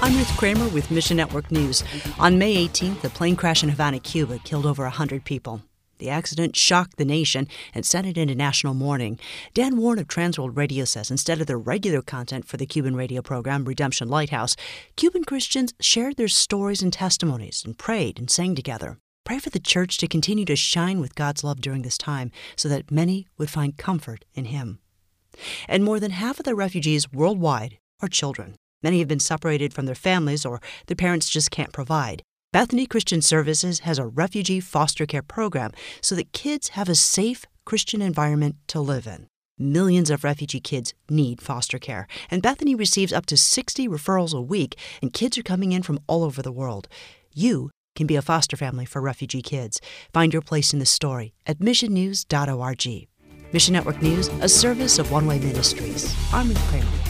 I'm Ruth Kramer with Mission Network News. On May 18th, a plane crash in Havana, Cuba killed over 100 people. The accident shocked the nation and sent it into national mourning. Dan Warren of Transworld Radio says instead of the regular content for the Cuban radio program Redemption Lighthouse, Cuban Christians shared their stories and testimonies and prayed and sang together. Pray for the church to continue to shine with God's love during this time so that many would find comfort in Him. And more than half of the refugees worldwide are children. Many have been separated from their families or their parents just can't provide. Bethany Christian Services has a refugee foster care program so that kids have a safe Christian environment to live in. Millions of refugee kids need foster care, and Bethany receives up to 60 referrals a week, and kids are coming in from all over the world. You can be a foster family for refugee kids. Find your place in the story at missionnews.org. Mission Network News, a service of One Way Ministries. I'm Ruth Kramer.